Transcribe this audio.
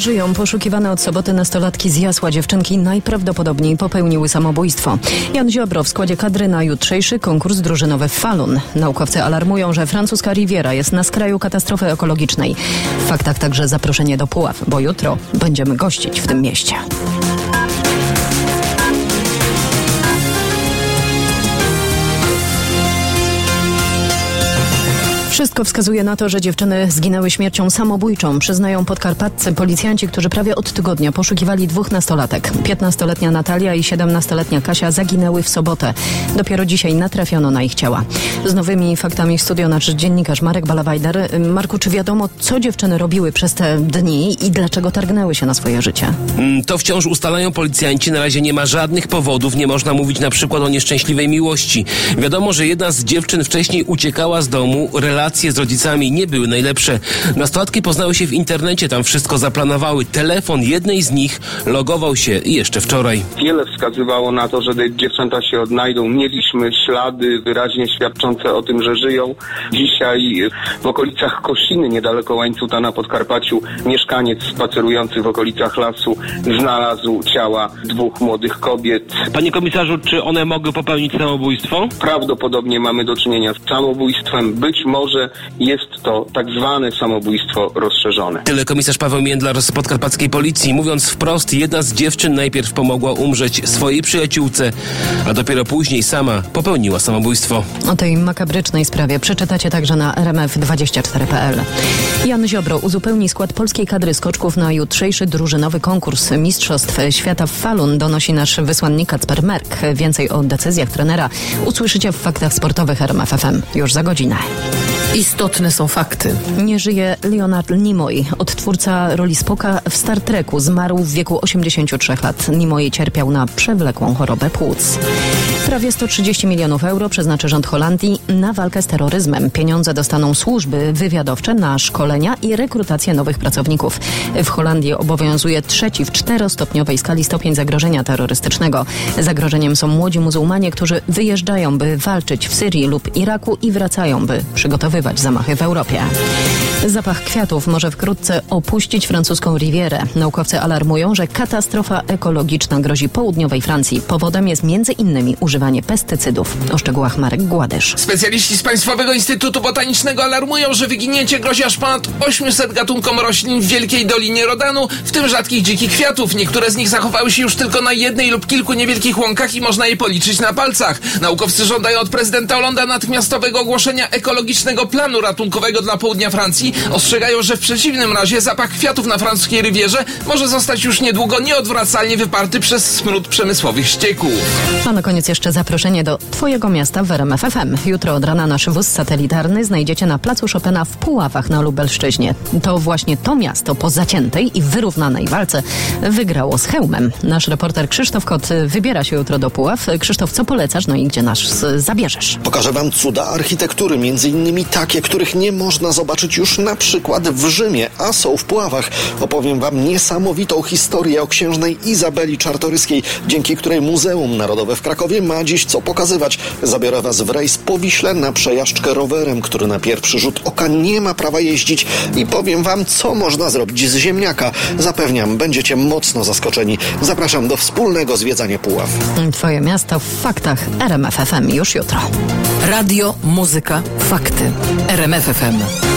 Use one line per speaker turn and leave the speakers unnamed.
żyją. Poszukiwane od soboty nastolatki z Jasła dziewczynki najprawdopodobniej popełniły samobójstwo. Jan Ziobro w składzie kadry na jutrzejszy konkurs drużynowy w Falun. Naukowcy alarmują, że francuska Riviera jest na skraju katastrofy ekologicznej. W faktach także zaproszenie do Puław, bo jutro będziemy gościć w tym mieście. Wszystko wskazuje na to, że dziewczyny zginęły śmiercią samobójczą, przyznają podkarpaccy policjanci, którzy prawie od tygodnia poszukiwali dwóch nastolatek. 15-letnia Natalia i 17-letnia Kasia zaginęły w sobotę. Dopiero dzisiaj natrafiono na ich ciała. Z nowymi faktami w studio nasz dziennikarz Marek Balawajder. Marku, czy wiadomo, co dziewczyny robiły przez te dni i dlaczego targnęły się na swoje życie?
To wciąż ustalają policjanci. Na razie nie ma żadnych powodów. Nie można mówić na przykład o nieszczęśliwej miłości. Wiadomo, że jedna z dziewczyn wcześniej uciekała z domu. Relacje z rodzicami nie były najlepsze. Nastolatki poznały się w internecie, tam wszystko zaplanowały. Telefon jednej z nich logował się jeszcze wczoraj.
Wiele wskazywało na to, że te dziewczęta się odnajdą. Mieliśmy ślady wyraźnie świadczące o tym, że żyją. Dzisiaj w okolicach Kosiny, niedaleko Łańcuta na Podkarpaciu, mieszkaniec spacerujący w okolicach lasu znalazł ciała dwóch młodych kobiet.
Panie komisarzu, czy one mogły popełnić samobójstwo?
Prawdopodobnie mamy do czynienia z samobójstwem. Być może jest to tak zwane samobójstwo rozszerzone.
Tyle komisarz Paweł Międlar z podkarpackiej policji. Mówiąc wprost, jedna z dziewczyn najpierw pomogła umrzeć swojej przyjaciółce, a dopiero później sama popełniła samobójstwo.
O tej makabrycznej sprawie przeczytacie także na rmf24.pl. Jan Ziobro uzupełni skład polskiej kadry skoczków na jutrzejszy drużynowy konkurs Mistrzostw Świata w Falun, donosi nasz wysłannik Kacper Merk. Więcej o decyzjach trenera usłyszycie w Faktach Sportowych RMF FM już za godzinę.
Istotne są fakty.
Nie żyje Leonard Nimoy, odtwórca roli Spocka w Star Treku. Zmarł w wieku 83 lat. Nimoy cierpiał na przewlekłą chorobę płuc. Prawie 130 milionów euro przeznaczy rząd Holandii na walkę z terroryzmem. Pieniądze dostaną służby wywiadowcze na szkolenia i rekrutację nowych pracowników. W Holandii obowiązuje trzeci w 4-stopniowej skali stopień zagrożenia terrorystycznego. Zagrożeniem są młodzi muzułmanie, którzy wyjeżdżają, by walczyć w Syrii lub Iraku i wracają, by przygotowywać zamachy w Europie. Zapach kwiatów może wkrótce opuścić francuską Rivierę. Naukowcy alarmują, że katastrofa ekologiczna grozi południowej Francji. Powodem jest m.in. używanie pestycydów. O szczegółach Marek Gładysz.
Specjaliści z Państwowego Instytutu Botanicznego alarmują, że wyginięcie grozi aż ponad 800 gatunkom roślin w Wielkiej Dolinie Rodanu, w tym rzadkich dzikich kwiatów. Niektóre z nich zachowały się już tylko na jednej lub kilku niewielkich łąkach i można je policzyć na palcach. Naukowcy żądają od prezydenta Hollanda natychmiastowego ogłoszenia ekologicznego planu ratunkowego dla południa Francji. Ostrzegają, że w przeciwnym razie zapach kwiatów na francuskiej Rivierze może zostać już niedługo nieodwracalnie wyparty przez smród przemysłowych ścieków.
A na koniec jeszcze zaproszenie do Twojego miasta w RMF FM. Jutro od rana nasz wóz satelitarny znajdziecie na placu Chopina w Puławach na Lubelszczyźnie. To właśnie to miasto po zaciętej i wyrównanej walce wygrało z hełmem. Nasz reporter Krzysztof Kot wybiera się jutro do Puław. Krzysztof, co polecasz? No i gdzie nas zabierzesz?
Pokażę wam cuda architektury, między innymi takie, których nie można zobaczyć już na przykład w Rzymie, a są w Puławach. Opowiem wam niesamowitą historię o księżnej Izabeli Czartoryskiej, dzięki której Muzeum Narodowe w Krakowie ma dziś co pokazywać. Zabiorę was w rejs po Wiśle na przejażdżkę rowerem, który na pierwszy rzut oka nie ma prawa jeździć, i powiem wam, co można zrobić z ziemniaka. Zapewniam, będziecie mocno zaskoczeni. Zapraszam do wspólnego zwiedzania Puław.
Twoje miasto w Faktach RMF FM już jutro.
Radio, muzyka, fakty. RMF FM.